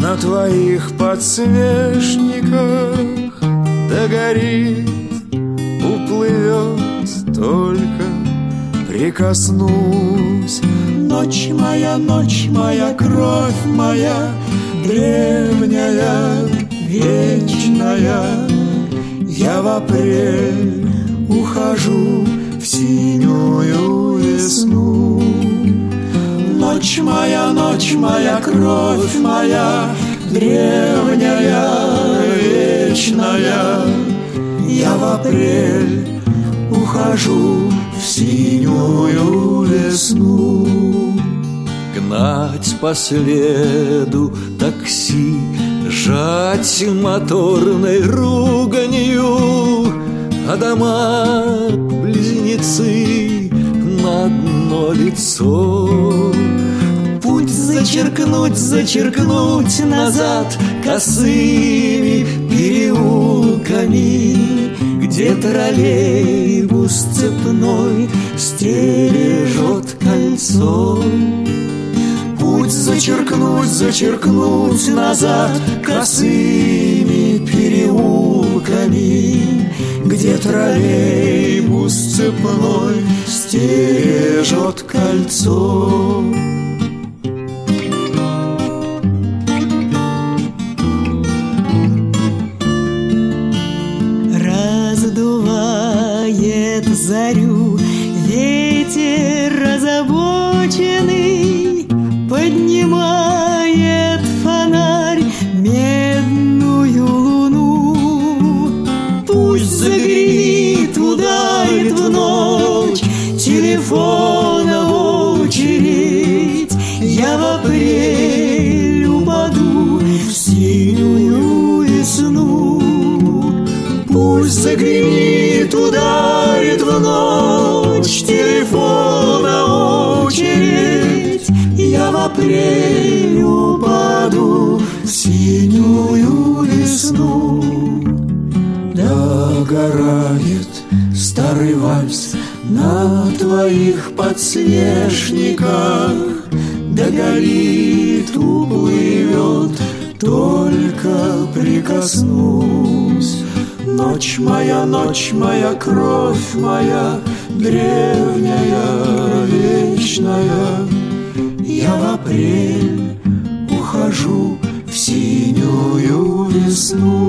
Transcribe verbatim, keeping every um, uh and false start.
на твоих подсвечниках догорит, уплывет, только прикоснусь. Ночь моя, ночь моя, кровь моя, древняя, вечная, я в апрель ухожу в синюю весну. Ночь моя, ночь моя, кровь моя, древняя, вечная, я в апрель ухожу в синюю весну. Гнать по следу такси, жать моторной руганью, а дома-близнецы на одно лицо. Путь зачеркнуть, зачеркнуть назад косыми переулками, где троллейбус цепной стережет кольцо. Путь зачеркнуть, зачеркнуть назад косыми переулками, где троллейбус цепной стережет кольцо. Раздувает зарю ветер озабоченный, поднимает фонарь медную луну. Пусть загремит, ударит в ночь телефона очередь, я в апрель упаду в синюю весну. Пусть загремит, ударит в ночь телефона очередь, я в апрель упаду в синюю весну. Догорает старый вальс на твоих подсвечниках, догорит, уплывет, только прикоснусь. Ночь моя, ночь моя, кровь моя, древняя, вечная, я в апрель ухожу в синюю весну.